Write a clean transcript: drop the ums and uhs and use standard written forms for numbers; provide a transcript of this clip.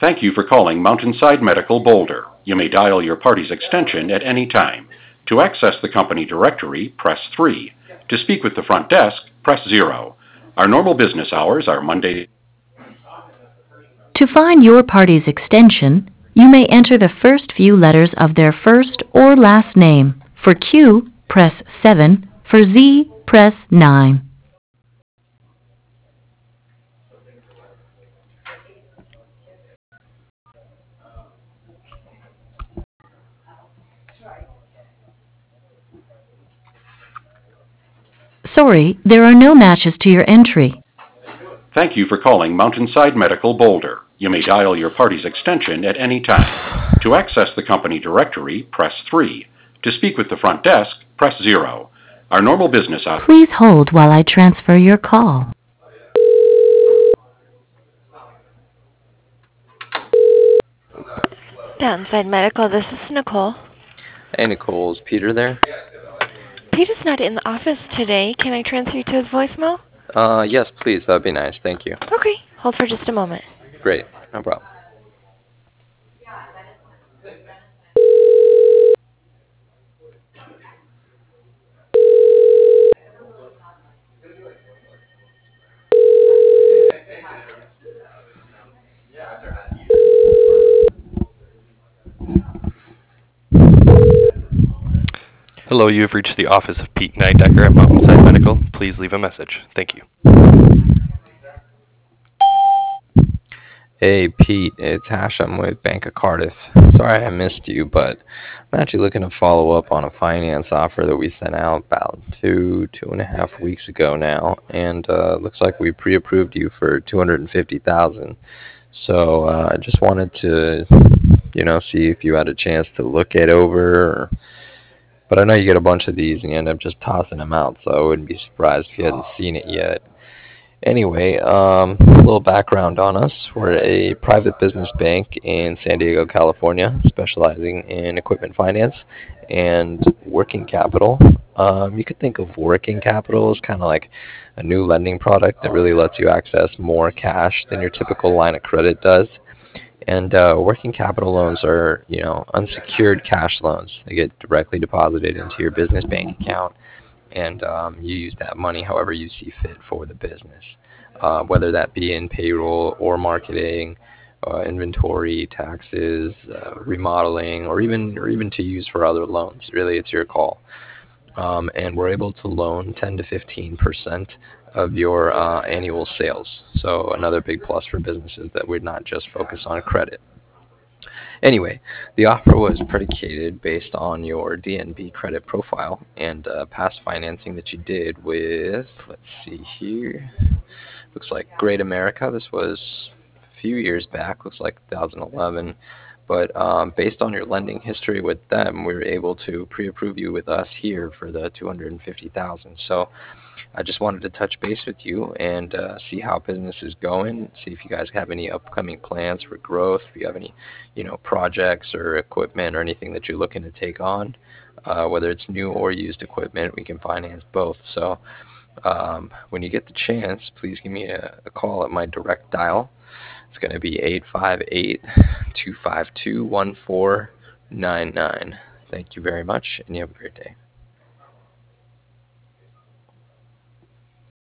Thank you for calling Mountainside Medical Boulder. You may dial your party's extension at any time. To access the company directory, press 3. To speak with the front desk, press 0. Our normal business hours are Monday. To find your party's extension, you may enter the first few letters of their first or last name. For Q, press 7. For Z, press 9. Sorry, there are no matches to your entry. Thank you for calling Mountainside Medical Boulder. You may dial your party's extension at any time. To access the company directory, press 3. To speak with the front desk, press 0. Our normal business hours. Please hold while I transfer your call. Downside Medical, this is Nicole. Hey, Nicole, is Peter there? Peter's not in the office today. Can I transfer you to his voicemail? Yes, please. That'd be nice. Thank you. Okay, hold for just a moment. Great. No problem. Hello, you have reached the office of Pete Nidecker at Mountainside Medical. Please leave a message. Thank you. Hey, Pete. It's Hashem with Bank of Cardiff. Sorry I missed you, but I'm actually looking to follow up on a finance offer that we sent out about 2.5 weeks ago now, and looks like we pre-approved you for $250,000. So I just wanted to, see if you had a chance to look it over. But I know you get a bunch of these and you end up just tossing them out, so I wouldn't be surprised if you hadn't seen it yet. Anyway, a little background on us. We're a private business bank in San Diego, California, specializing in equipment finance and working capital. You could think of working capital as kind of like a new lending product that really lets you access more cash than your typical line of credit does. And working capital loans are, unsecured cash loans. They get directly deposited into your business bank account, and you use that money however you see fit for the business, whether that be in payroll or marketing, inventory, taxes, remodeling, or even to use for other loans. Really, it's your call. And we're able to loan 10 to 15% of your annual sales. So another big plus for businesses that we're not just focused on credit. Anyway, the offer was predicated based on your DNB credit profile and past financing that you did with, let's see here, looks like Great America. This was a few years back, looks like 2011. But based on your lending history with them, we were able to pre-approve you with us here for the $250,000. So I just wanted to touch base with you and see how business is going, see if you guys have any upcoming plans for growth, if you have any, projects or equipment or anything that you're looking to take on, whether it's new or used equipment. We can finance both. So when you get the chance, please give me a call at my direct dial. It's going to be 858-252-1499. Thank you very much, and you have a great day.